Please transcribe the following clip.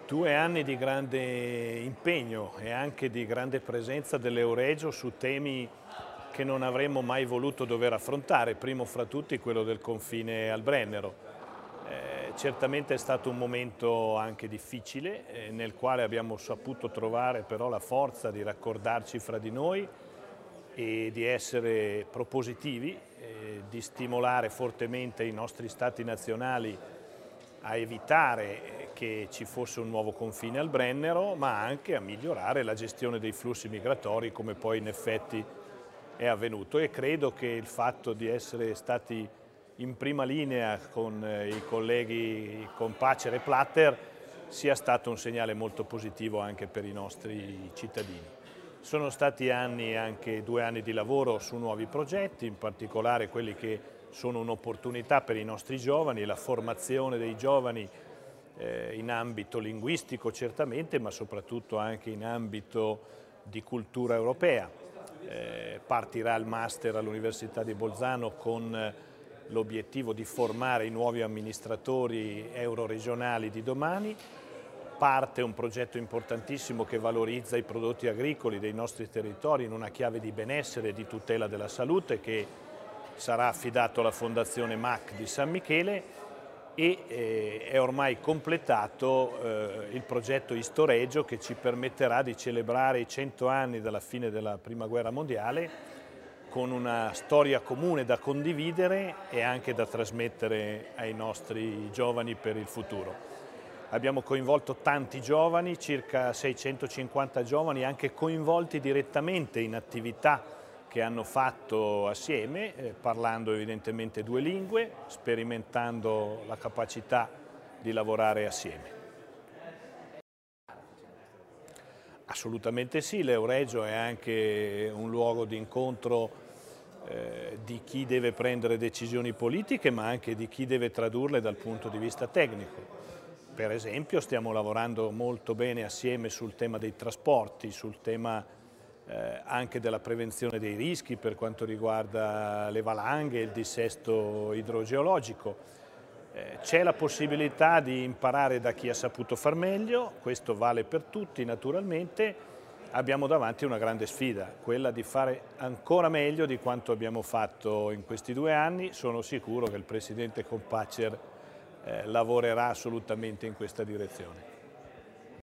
2 anni di grande impegno e anche di grande presenza dell'Euregio su temi che non avremmo mai voluto dover affrontare, primo fra tutti quello del confine al Brennero. Certamente è stato un momento anche difficile, nel quale abbiamo saputo trovare però la forza di raccordarci fra di noi e di essere propositivi, di stimolare fortemente i nostri stati nazionali a evitare che ci fosse un nuovo confine al Brennero, ma anche a migliorare la gestione dei flussi migratori, come poi in effetti è avvenuto. E credo che il fatto di essere stati in prima linea con i colleghi Kompatscher e Platter sia stato un segnale molto positivo anche per i nostri cittadini. Sono stati anche 2 anni di lavoro su nuovi progetti, in particolare quelli che sono un'opportunità per i nostri giovani, la formazione dei giovani in ambito linguistico certamente, ma soprattutto anche in ambito di cultura europea. Partirà il master all'Università di Bolzano con l'obiettivo di formare i nuovi amministratori euroregionali di domani. Parte un progetto importantissimo che valorizza i prodotti agricoli dei nostri territori in una chiave di benessere e di tutela della salute, che sarà affidato alla Fondazione MAC di San Michele, e è ormai completato il progetto Istoregio, che ci permetterà di celebrare i 100 anni dalla fine della Prima Guerra Mondiale con una storia comune da condividere e anche da trasmettere ai nostri giovani per il futuro. Abbiamo coinvolto tanti giovani, circa 650 giovani, anche coinvolti direttamente in attività che hanno fatto assieme, parlando evidentemente 2 lingue, sperimentando la capacità di lavorare assieme. Assolutamente sì, l'Euregio è anche un luogo di incontro di chi deve prendere decisioni politiche, ma anche di chi deve tradurle dal punto di vista tecnico. Per esempio stiamo lavorando molto bene assieme sul tema dei trasporti, sul tema anche della prevenzione dei rischi per quanto riguarda le valanghe e il dissesto idrogeologico. C'è la possibilità di imparare da chi ha saputo far meglio, questo vale per tutti naturalmente. Abbiamo davanti una grande sfida, quella di fare ancora meglio di quanto abbiamo fatto in questi 2 anni. Sono sicuro che il Presidente Kompatscher lavorerà assolutamente in questa direzione.